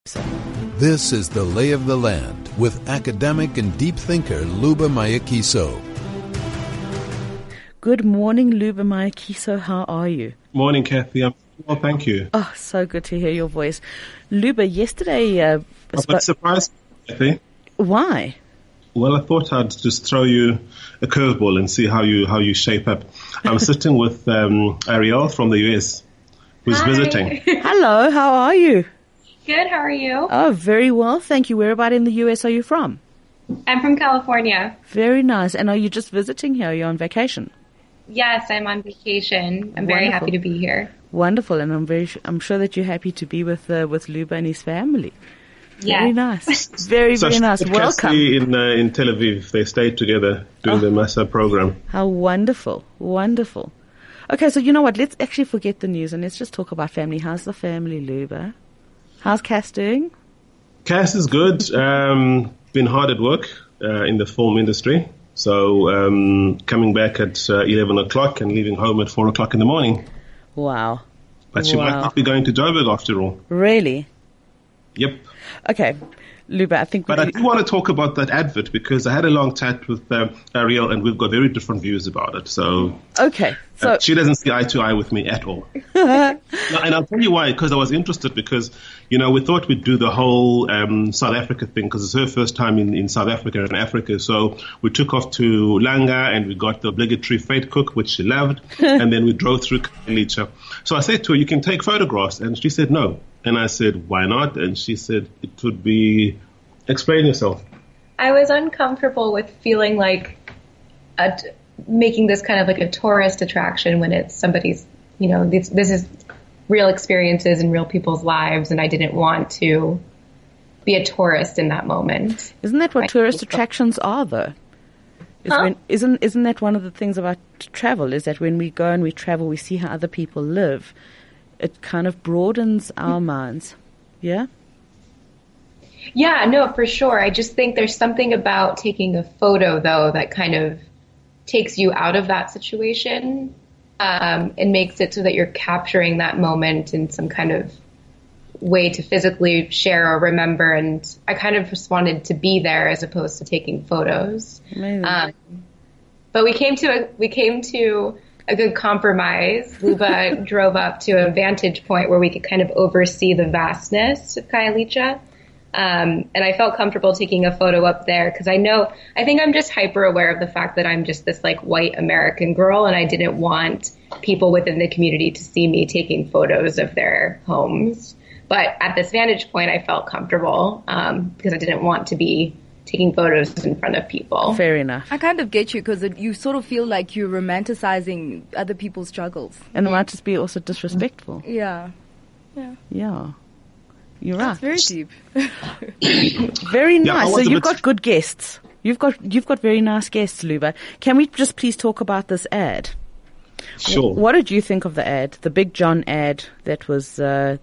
This is The Lay of the Land with academic and deep thinker Luba Mayakiso. Good morning, Luba Mayakiso. How are you? Morning, Kathy. I'm well, thank you. Oh, so good to hear your voice. Luba, yesterday... I'm surprised, Kathy. Why? Well, I thought I'd just throw you a curveball and see how you shape up. I'm sitting with Ariel from the US, who's visiting. Hello, how are you? Good, how are you? Oh, very well, thank you. Whereabout in the US are you from? I'm from California. Very nice. And are you just visiting here? Are you on vacation? Yes, I'm on vacation. I'm very happy to be here. Wonderful, and I'm sure that you're happy to be with Luba and his family. Yes. Very nice. Very nice. Welcome. In Tel Aviv, they stayed together doing the Massa program. How wonderful. Wonderful. Okay, so you know what? Let's actually forget the news and let's just talk about family. How's the family, Luba? How's Cass doing? Cass is good. Been hard at work in the film industry. So coming back at 11 o'clock and leaving home at 4 o'clock in the morning. Wow. But she might not be going to Joburg after all. Really? Yep. Okay. Luba, I think... But I do want to talk about that advert because I had a long chat with Ariel and we've got very different views about it. So, okay. So she doesn't see eye to eye with me at all. And I'll tell you why, because I was interested because, we thought we'd do the whole South Africa thing because it's her first time in South Africa and Africa. So we took off to Langa and we got the obligatory fate cook, which she loved. And then we drove through Khayelitsha. So I said to her, you can take photographs. And she said no. And I said, why not? And she said, it would be, explain yourself. I was uncomfortable with feeling like making this kind of like a tourist attraction when it's somebody's, this is real experiences and real people's lives. And I didn't want to be a tourist in that moment. Isn't that what tourist attractions are, though? Isn't that one of the things about travel, is that when we go and we travel, we see how other people live. It kind of broadens our minds. Yeah? Yeah, no, for sure. I just think there's something about taking a photo, though, that kind of takes you out of that situation and makes it so that you're capturing that moment in some kind of way to physically share or remember. And I kind of just wanted to be there as opposed to taking photos. Amazing. But we came to a good compromise. Luba drove up to a vantage point where we could kind of oversee the vastness of Khayelitsha. And I felt comfortable taking a photo up there because I think I'm just hyper aware of the fact that I'm just this like white American girl and I didn't want people within the community to see me taking photos of their homes. But at this vantage point, I felt comfortable because I didn't want to be taking photos in front of people. Fair enough. I kind of get you because you sort of feel like you're romanticizing other people's struggles. And it might just be also disrespectful. Yeah. You're right. That's very deep. Very nice. So you've got good guests. You've got very nice guests, Luba. Can we just please talk about this ad? Sure. What did you think of the ad? The Big John ad that was the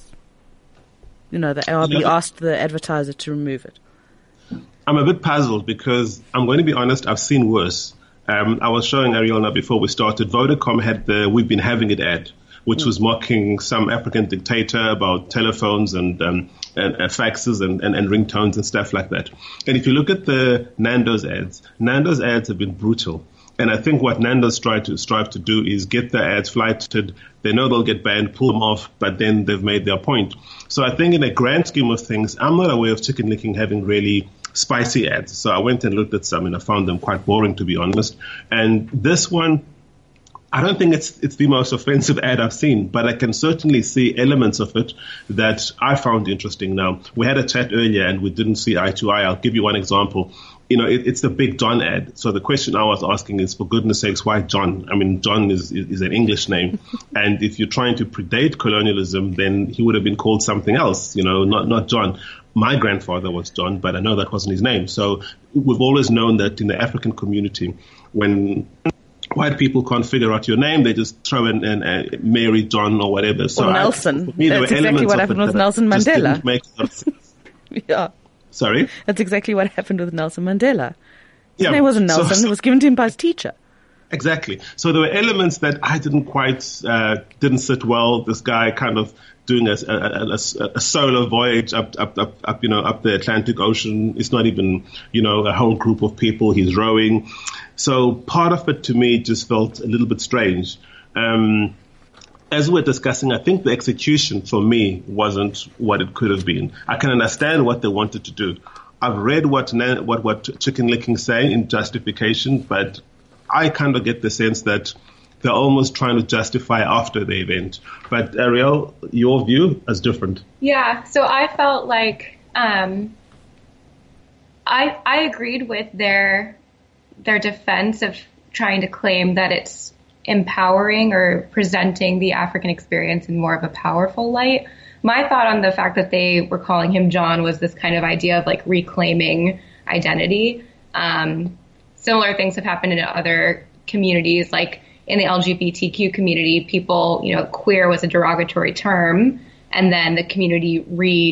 ARB asked the advertiser to remove it. I'm a bit puzzled because I'm going to be honest, I've seen worse. I was showing Ariel before we started. Vodacom had the We've Been Having It ad, which was mocking some African dictator about telephones and faxes and ringtones and stuff like that. And if you look at the Nando's ads have been brutal. And I think what Nando's strive to do is get the ads flighted. They know they'll get banned, pull them off, but then they've made their point. So I think in a grand scheme of things, I'm not aware of Chicken Licking having really spicy ads. So I went and looked at some and I found them quite boring, to be honest. And this one, I don't think it's the most offensive ad I've seen, but I can certainly see elements of it that I found interesting. Now, we had a chat earlier and we didn't see eye to eye. I'll give you one example. It's the Big John ad. So the question I was asking is, for goodness sakes, why John? I mean, John is an English name. And if you're trying to predate colonialism, then he would have been called something else, not John. My grandfather was John, but I know that wasn't his name. So we've always known that in the African community, when white people can't figure out your name, they just throw in Mary, John, or whatever. So or Nelson. That's exactly what happened with Nelson Mandela. Yeah. Sorry? That's exactly what happened with Nelson Mandela. His name wasn't Nelson. It was given to him by his teacher. Exactly. So there were elements that I didn't sit well. This guy kind of doing a solo voyage up the Atlantic Ocean. It's not even, a whole group of people. He's rowing. So part of it to me just felt a little bit strange. As we're discussing, I think the execution for me wasn't what it could have been. I can understand what they wanted to do. I've read what Chicken Licking's saying in justification, but I kind of get the sense that they're almost trying to justify after the event. But Ariel, your view is different. Yeah, so I felt like I agreed with their defense of trying to claim that it's empowering or presenting the African experience in more of a powerful light. My thought on the fact that they were calling him John was this kind of idea of like reclaiming identity. Similar things have happened in other communities, like in the LGBTQ community, people, queer was a derogatory term, and then the community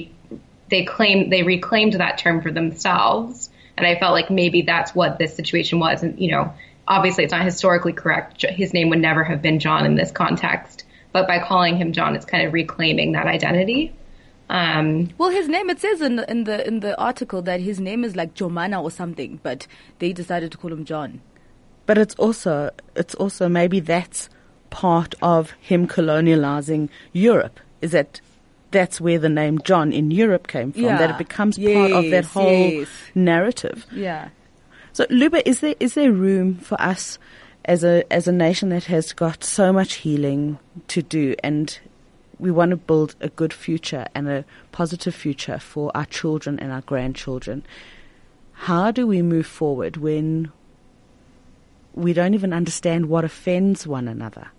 they reclaimed that term for themselves. And I felt like maybe that's what this situation was. And, obviously it's not historically correct. His name would never have been John in this context. But by calling him John, it's kind of reclaiming that identity. Well, his name, it says in the article that his name is like Jomana or something, but they decided to call him John. But it's also maybe that's part of him colonializing Europe, is that's where the name John in Europe came from, that it becomes part of that whole narrative. Yeah. So, Luba, is there room for us as a nation that has got so much healing to do, and we want to build a good future and a positive future for our children and our grandchildren? How do we move forward when we don't even understand what offends one another?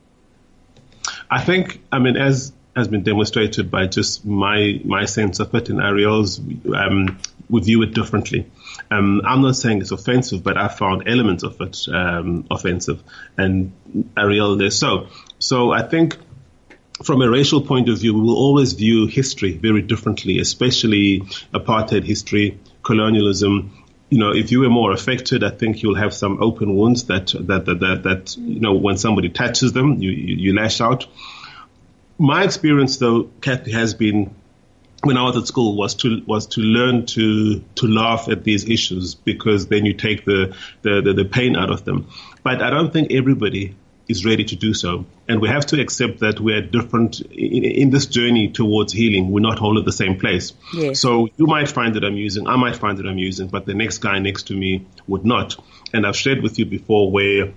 I think, as has been demonstrated by just my sense of it and Ariel's, we view it differently. I'm not saying it's offensive, but I found elements of it offensive, and Ariel less so. So I think from a racial point of view, we will always view history very differently, especially apartheid history, colonialism. If you were more affected, I think you'll have some open wounds that when somebody touches them, you lash out. My experience, though, Kathy, has been when I was at school was to learn to laugh at these issues, because then you take the pain out of them. But I don't think everybody is ready to do so, and we have to accept that we're different in this journey towards healing. We're not all at the same place. Yes. So you might find it amusing, I might find it amusing, but the next guy next to me would not. And I've shared with you before where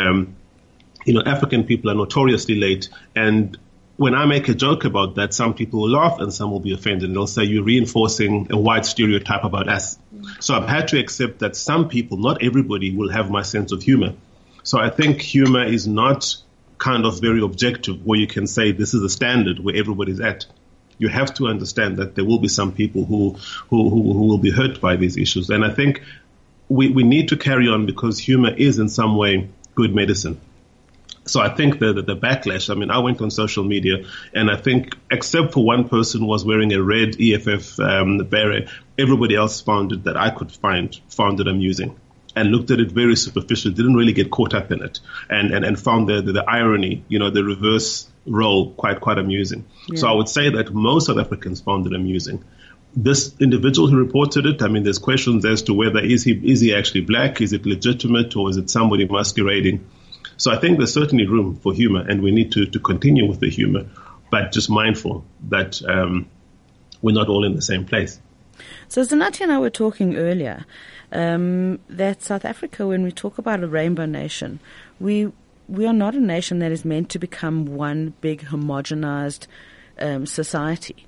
African people are notoriously late, and when I make a joke about that, some people will laugh and some will be offended, and they'll say you're reinforcing a white stereotype about us. So I've had to accept that some people, not everybody, will have my sense of humor. So I think humor is not kind of very objective where you can say this is a standard where everybody's at. You have to understand that there will be some people who will be hurt by these issues. And I think we need to carry on, because humor is in some way good medicine. So I think the backlash, I went on social media, and I think except for one person was wearing a red EFF beret, everybody else found it it amusing and looked at it very superficial, didn't really get caught up in it, and found the irony, the reverse role quite amusing. Yeah. So I would say that most South Africans found it amusing. This individual who reported it, there's questions as to whether is he actually black, is it legitimate, or is it somebody masquerading? So I think there's certainly room for humor, and we need to continue with the humor, but just mindful that we're not all in the same place. So Zanati and I were talking earlier that South Africa, when we talk about a rainbow nation, we are not a nation that is meant to become one big homogenized society.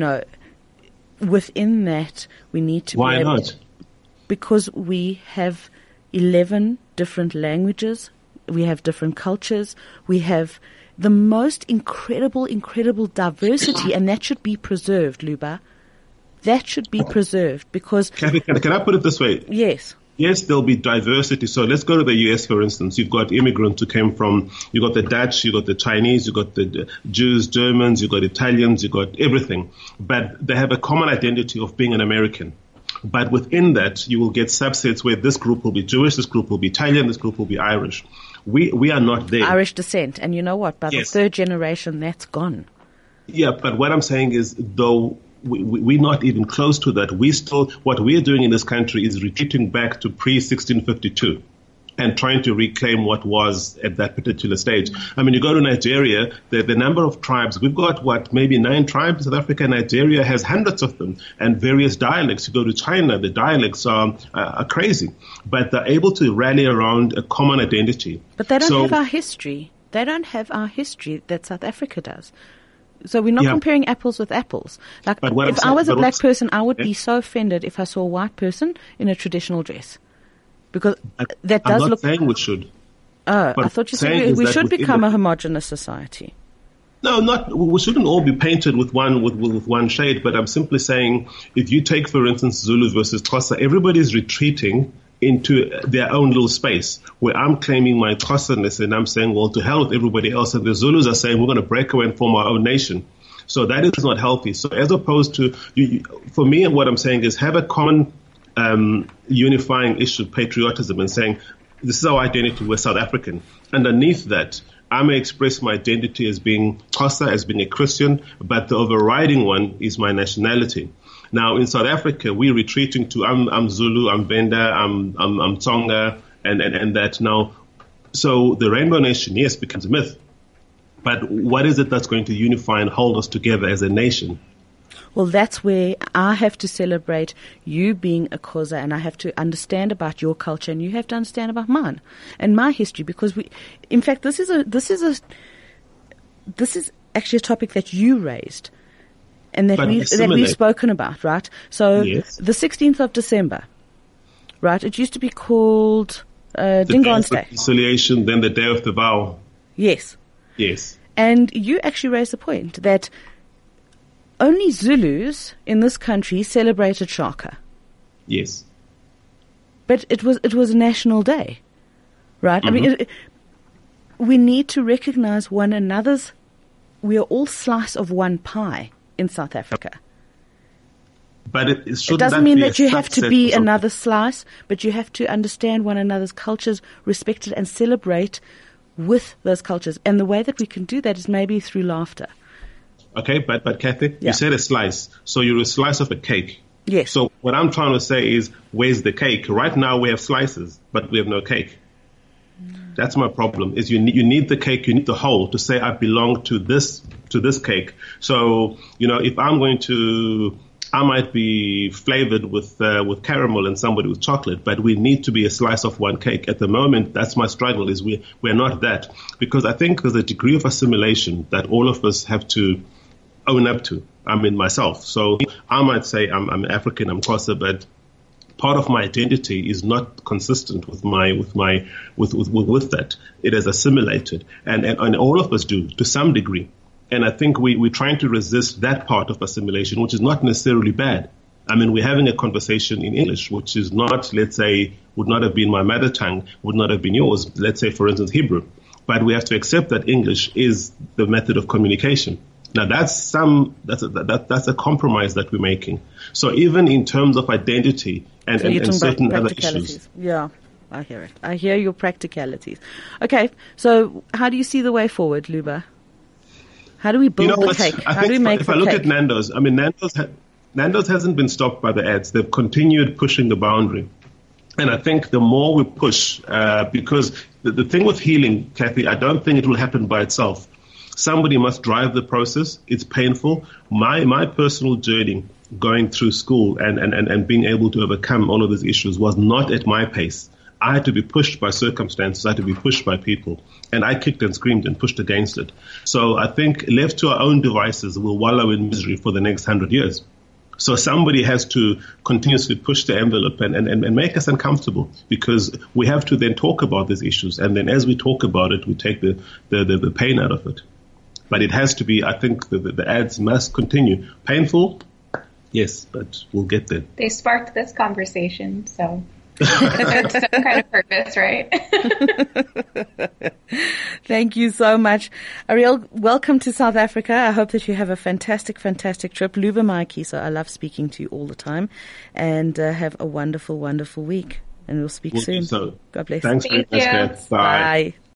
Within that, we need to Why not? Because we have 11 different languages. We have different cultures. We have the most incredible diversity, and that should be preserved, Luba. That should be preserved, because... Kathy, can I put it this way? Yes. Yes, there'll be diversity. So let's go to the US, for instance. You've got immigrants who came from, you've got the Dutch, you've got the Chinese, you've got the Jews, Germans, you've got Italians, you've got everything. But they have a common identity of being an American. But within that, you will get subsets where this group will be Jewish, this group will be Italian, this group will be Irish. We are not there. Irish descent. And you know what? By Yes. the third generation, that's gone. Yeah, but what I'm saying is, though we're not even close to that, what we're doing in this country is retreating back to pre-1652 and trying to reclaim what was at that particular stage. I mean, you go to Nigeria, the number of tribes, we've got, maybe 9 tribes in South Africa. Nigeria has hundreds of them and various dialects. You go to China, the dialects are crazy, but they're able to rally around a common identity. But they don't have our history. They don't have our history that South Africa does. So we're not comparing apples with apples. Like, if I was a black person, I would be so offended if I saw a white person in a traditional dress. Because that does I'm not look... saying we should. Oh, I thought you said we should become a homogenous society. No, we shouldn't all be painted with one shade, but I'm simply saying, if you take, for instance, Zulu versus Xhosa, everybody's retreating into their own little space, where I'm claiming my Xhosa-ness and I'm saying, well, to hell with everybody else. And the Zulus are saying, we're going to break away and form our own nation. So that is not healthy. So as opposed to, for me, what I'm saying is have a common unifying issue, patriotism, and saying, this is our identity, we're South African. Underneath that, I may express my identity as being Xhosa, as being a Christian, but the overriding one is my nationality. Now, in South Africa, we're retreating to, I'm Zulu, I'm Venda, I'm Tsonga, and that now. So the Rainbow Nation, yes, becomes a myth. But what is it that's going to unify and hold us together as a nation? Well, that's where I have to celebrate you being a Xhosa, and I have to understand about your culture, and you have to understand about mine and my history, because in fact, this is actually a topic that you raised and that we've spoken about, right? So yes. The 16th of December, right? It used to be called The Dingaan's Day Day. of Reconciliation, then the Day of the Vow. Yes. Yes. And you actually raised the point that only Zulus in this country celebrated Shaka. Yes. But it was a national day, right? Mm-hmm. I mean, we need to recognize one another's. We are all slice of one pie in South Africa. But it doesn't mean that you have to be another slice, but you have to understand one another's cultures, respect it, and celebrate with those cultures. And the way that we can do that is maybe through laughter. Okay, but Kathy, you said a slice. So you're a slice of a cake. Yes. So what I'm trying to say is, where's the cake? Right now we have slices, but we have no cake. That's my problem, is you need the cake, you need the whole to say I belong to this cake. So, if I'm going to, I might be flavored with caramel and somebody with chocolate, but we need to be a slice of one cake. At the moment, that's my struggle, is we're not that. Because I think there's a degree of assimilation that all of us have to own up to. I mean, myself. So I might say I'm African, I'm Xhosa, but part of my identity is not consistent with that. It is assimilated, and all of us do to some degree. And I think we're trying to resist that part of assimilation, which is not necessarily bad. I mean, we're having a conversation in English, which is not, let's say, would not have been my mother tongue, would not have been yours. Let's say, for instance, Hebrew. But we have to accept that English is the method of communication. Now that's a compromise that we're making. So even in terms of identity and certain other issues. Yeah, I hear it. I hear your practicalities. Okay, so how do you see the way forward, Luba? How do we build the cake? How do we make the cake? If I look at Nando's, I mean, Nando's hasn't been stopped by the ads. They've continued pushing the boundary. And I think the more we push, because the thing with healing, Kathy, I don't think it will happen by itself. Somebody must drive the process. It's painful. My personal journey going through school and being able to overcome all of these issues was not at my pace. I had to be pushed by circumstances. I had to be pushed by people. And I kicked and screamed and pushed against it. So I think left to our own devices, we'll wallow in misery for the next 100 years. So somebody has to continuously push the envelope and make us uncomfortable, because we have to then talk about these issues. And then as we talk about it, we take the pain out of it. But it has to be, I think the ads must continue. Painful? Yes, but we'll get there. They sparked this conversation, so it's some kind of purpose, right? Thank you so much. Ariel, welcome to South Africa. I hope that you have a fantastic, fantastic trip. Luba Mayikiso, I love speaking to you all the time. And have a wonderful, wonderful week. And we'll speak soon. So. God bless. Thanks very much, Kat. Bye. Bye.